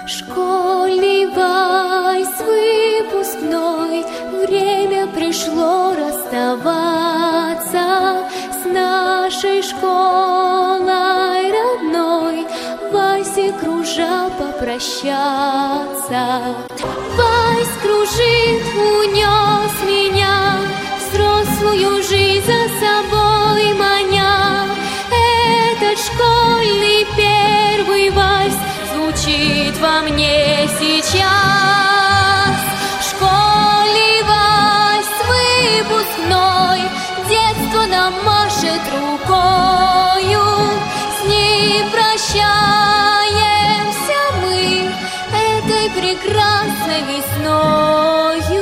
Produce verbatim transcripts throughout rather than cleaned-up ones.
Школьный вальс выпускной, время пришло расставаться с нашей школой родной, в вальсе кружа попрощаться. Вальс кружит, унес меня, взрослую жизнь за собой маня. Этот школьный первый вальс звучит во мне сейчас. Школьный вальс выпускной, детство нам машет рукою, с ним прощаемся мы этой прекрасной весною.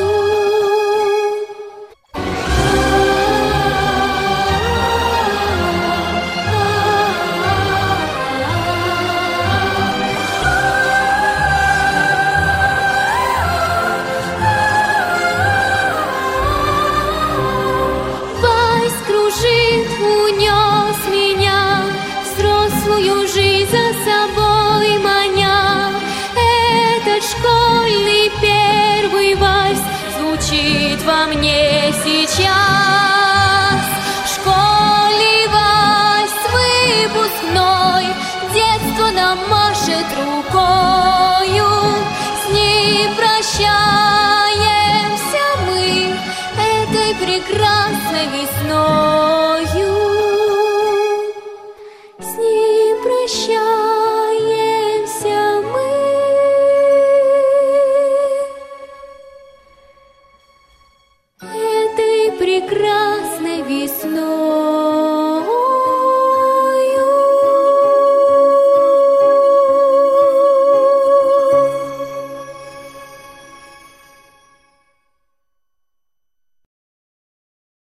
Унес меня, взрослую жизнь за собой маня. Этот школьный первый вальс звучит во мне сейчас. Школьный вальс выпускной, детство нам машет рукою, с ним прощаемся мы этой прекрасной весною. С ним прощаемся мы этой прекрасной весной.